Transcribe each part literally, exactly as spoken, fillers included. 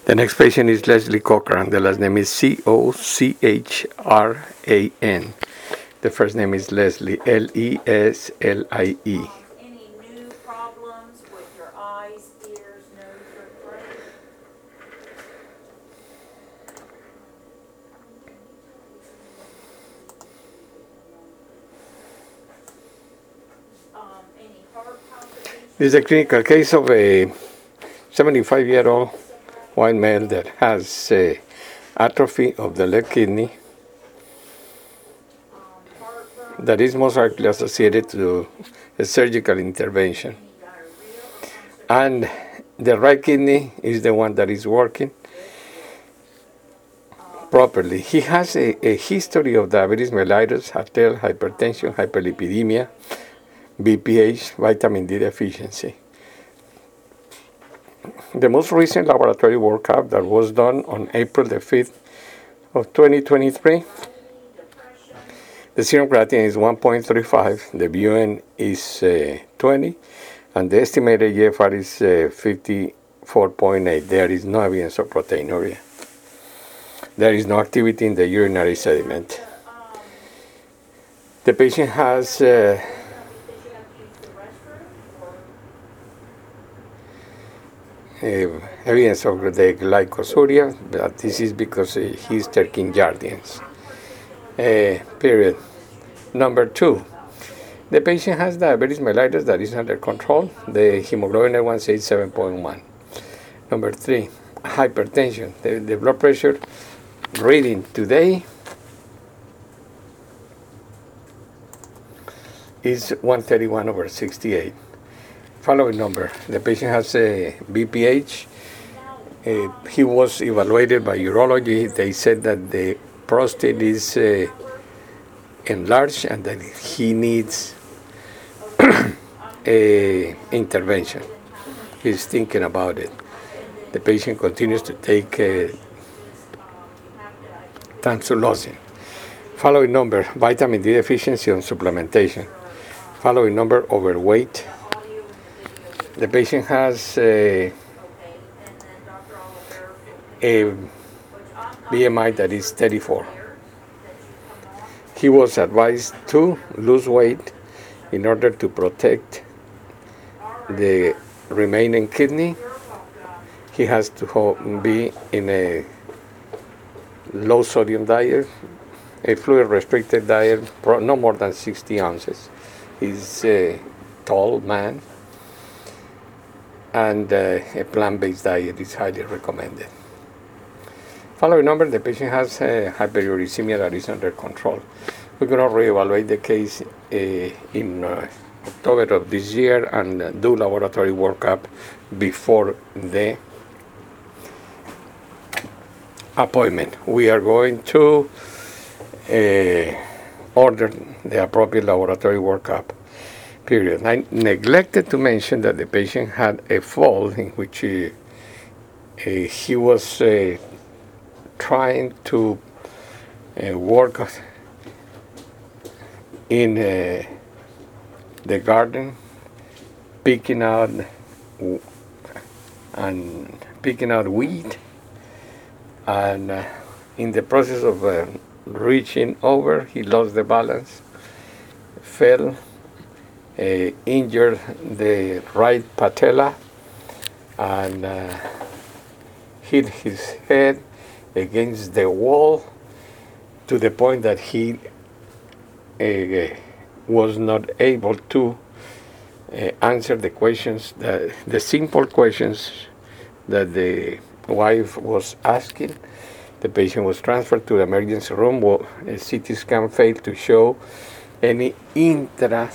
The next patient is Leslie Cochran. The last name is C O C H R A N. The first name is Leslie, L E S L I E. Any new problems with your eyes, ears, nose, or throat? Um, any heart palpitations? This is a clinical case of a seventy-five-year-old white male that has uh, atrophy of the left kidney Um, heartburn? that is most likely associated to a surgical intervention. Any diarrhea or constipation? And the right kidney is the one that is working properly. He has a, a history of diabetes mellitus, heart failure, hypertension, hyperlipidemia, B P H, vitamin D deficiency. The most recent laboratory workup that was done on April the fifth of twenty twenty-three, the serum creatinine is one point three five, the B U N is uh, twenty, and the estimated G F R is uh, fifty-four point eight. There is no evidence of proteinuria. There is no activity in the urinary sediment. The patient has uh, Did you have to use the restroom or? uh, evidence of the glycosuria, but this is because uh, he's taking Jardians. Uh, period. Number two, the patient has diabetes mellitus that is under control. The hemoglobin A one C is seven point one. Number three, hypertension. The, the blood pressure reading today is one thirty-one over sixty-eight. Following number, the patient has a B P H. Uh, he was evaluated by urology. They said that the prostate is uh, enlarged and that he needs a intervention. He's thinking about it. The patient continues to take uh, tamsulosin. Following number, vitamin D deficiency on supplementation. Following number, overweight. The patient has a, a B M I that is thirty-four. He was advised to lose weight in order to protect the remaining kidney. He has to ho- be in a low sodium diet, a fluid restricted diet, pro- no more than sixty ounces. He's a tall man, and uh, a plant-based diet is highly recommended. Following number, the patient has uh, hyperuricemia that is under control. We're going to reevaluate the case uh, in uh, October of this year and uh, do laboratory workup before the appointment. We are going to uh, order the appropriate laboratory workup, period. I neglected to mention that the patient had a fall in which he, uh, he was uh, trying to uh, work in uh, the garden, picking out and picking out weed, and uh, in the process of uh, reaching over, he lost the balance, fell, uh, injured the right patella, and uh, hit his head against the wall to the point that he uh, was not able to uh, answer the questions, that, the simple questions that the wife was asking. The patient was transferred to the emergency room. Well, a C T scan failed to show any intra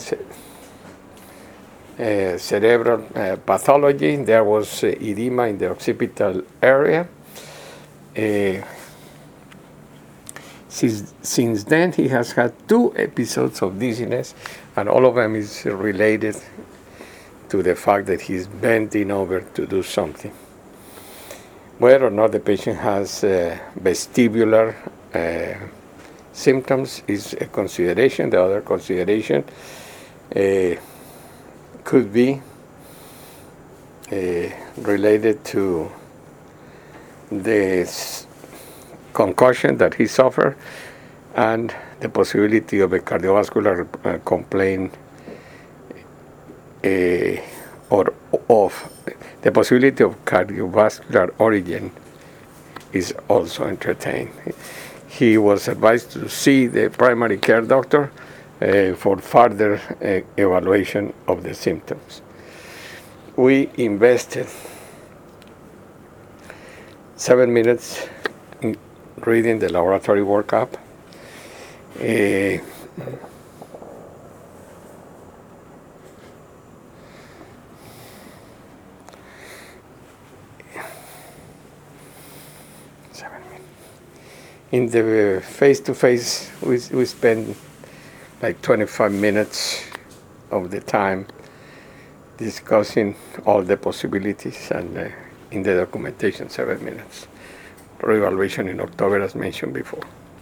uh, cerebral uh, pathology. There was uh, edema in the occipital area. Uh, since, since then, he has had two episodes of dizziness, and all of them is related to the fact that he's bending over to do something. Whether or not the patient has uh, vestibular uh, symptoms is a consideration. The other consideration uh, could be uh, related to the s- concussion that he suffered and the possibility of a cardiovascular uh, complaint uh, or of the possibility of cardiovascular origin is also entertained. He was advised to see the primary care doctor uh, for further uh, evaluation of the symptoms. We invested seven minutes in reading the laboratory workup. Uh, seven minutes. In the face-to-face, we, we spend like twenty-five minutes of the time discussing all the possibilities, and uh, in the documentation, seven minutes. Reevaluation in October, as mentioned before.